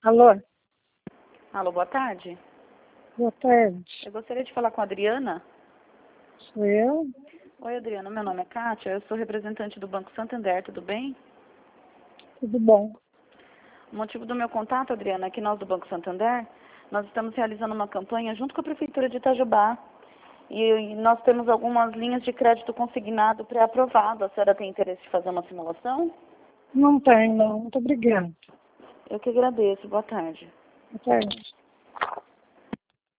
Alô, Alô, boa tarde. boa tarde. Eu gostaria de falar com a Adriana. Sou eu? Oi, Adriana, meu nome é Kátia, eu sou representante do Banco Santander, tudo bem? Tudo bom? O motivo do meu contato, Adriana, é que nós do Banco Santander, nós estamos realizando uma campanha junto com a Prefeitura de Itajubá e nós temos algumas linhas de crédito consignado pré-aprovado. A senhora tem interesse de fazer uma simulação? Não tem, não. Muito obrigada. Eu que agradeço, boa tarde. Boa tarde.